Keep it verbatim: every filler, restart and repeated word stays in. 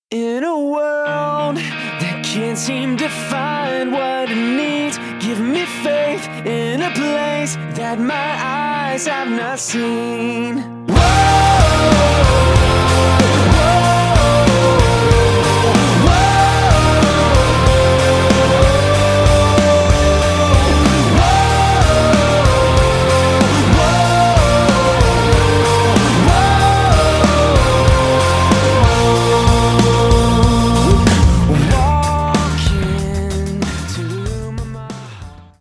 In a world that can't seem to find what it needs, give me faith in a place that my eyes have not seen.